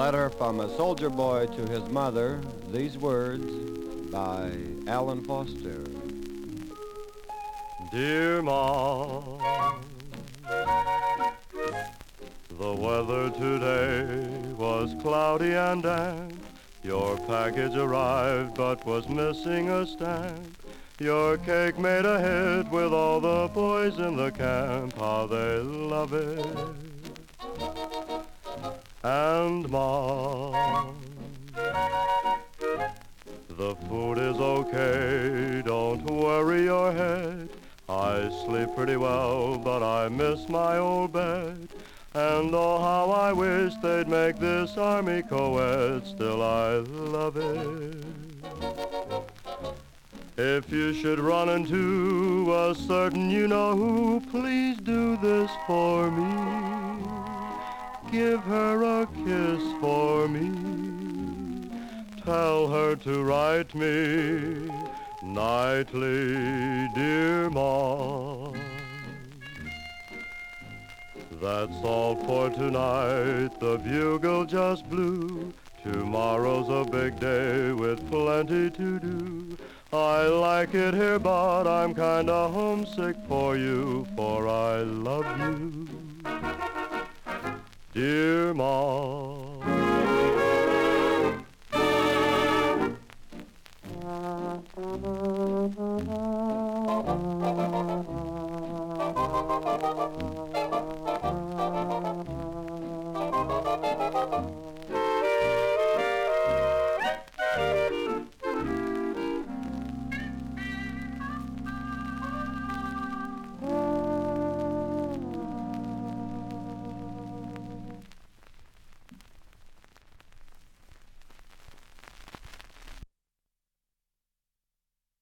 letter from a soldier boy to his mother. These words by Alan Foster. Dear Mom, the weather today was cloudy and damp. Your package arrived but was missing a stamp. Your cake made a hit with all the boys in the camp. How they love it. And Mom, the food is okay, don't worry your head. I sleep pretty well, but I miss my old bed. And oh, how I wish they'd make this Army co-ed, still I love it. If you should run into a certain you-know-who, please do this for me. Give her a kiss for me. Tell her to write me nightly, dear Mom. That's all for tonight, the bugle just blew. Tomorrow's a big day with plenty to do. I like it here, but I'm kinda homesick for you, for I love you, dear Mom.